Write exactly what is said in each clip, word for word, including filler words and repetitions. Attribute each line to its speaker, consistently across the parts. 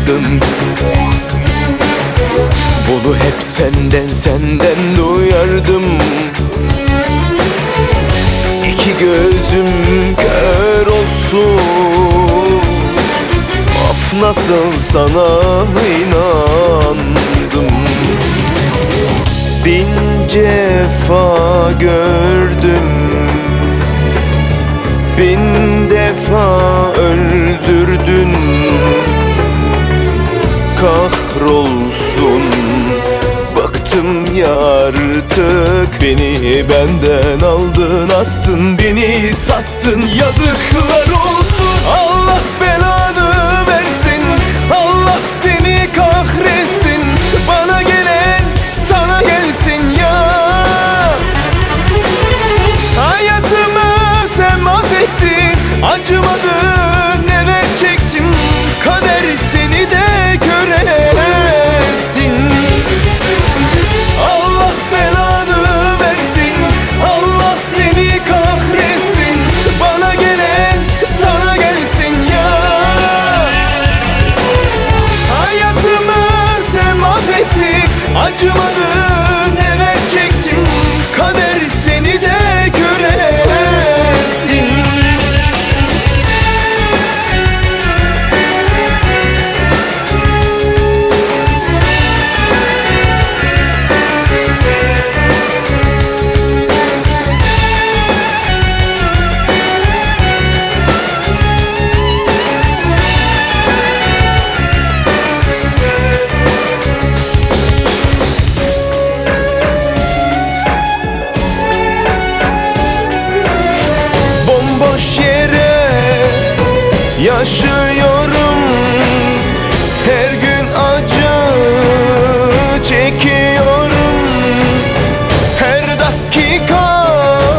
Speaker 1: sattın. Bunu hep senden senden duyardım. İki gözüm kör olsun, of nasıl sana inandım. Bin cefa gördüm, bin defa öldürdün. Kahrolsun, bıktım ya artık. Beni benden aldın, attın, beni sattın. Yazıklar olsun, Allah belanı versin, Allah seni kahretsin. Bana gelen sana gelsin ya. Hayatımı sen mahvettin, acımadın, neler çektim. Kader seni de göresin. Allah belanı versin, Allah seni kahretsin. Bana gelen sana gelsin ya. Hayatımı sen mahvettin, acımadın, neler çektim. Kader seni de göresin. Boş yere yaşıyorum, her gün acı çekiyorum. Her dakika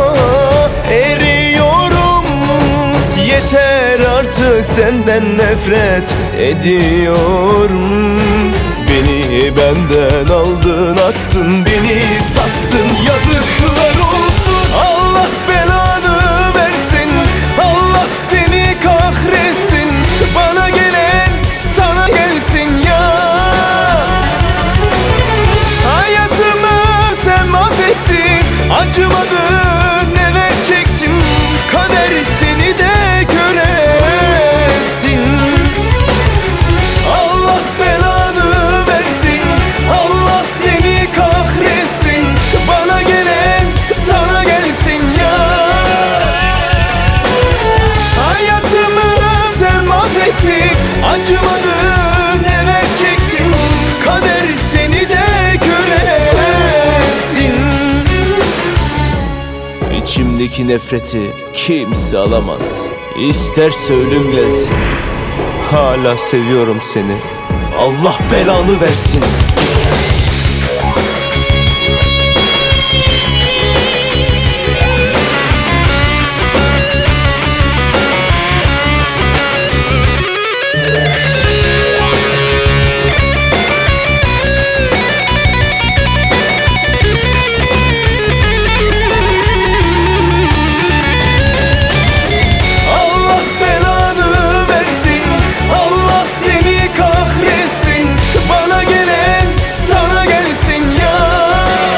Speaker 1: eriyorum. Yeter artık, senden nefret ediyorum. Beni benden aldın, attın, beni sattın. Yazıklar olsun, Allah belanı versin, Allah seni kahretsin. Bana gelen sana gelsin ya. Hayatımı sen mahvettin, acımadın, neler çektim. Kader seni de göresin. Allah belanı versin, Allah seni kahretsin. Bana gelen sana gelsin ya. Hayatımı sen mahvettin, acımadın, neler çektim. Kader seni de göresin. İçimdeki nefreti kimse alamaz, İsterse ölüm gelsin. Hala seviyorum seni, Allah belanı versin.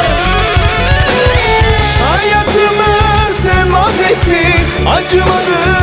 Speaker 1: Acımadı.